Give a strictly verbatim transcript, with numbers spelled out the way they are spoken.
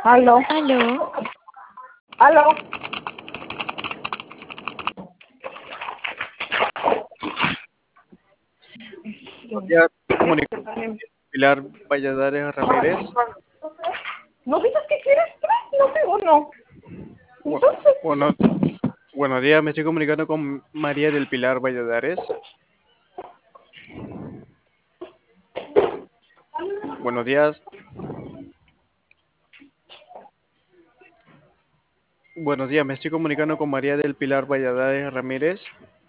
Aló, Aló, aló. Buenos días, comunicó Pilar Valladares Ramírez. ¿No dices qué quieres? No sé, o no. Bu- Entonces, Bueno, buenos días, me estoy comunicando con María del Pilar Valladares. Buenos días, buenos días, me estoy comunicando con María del Pilar Valladares Ramírez.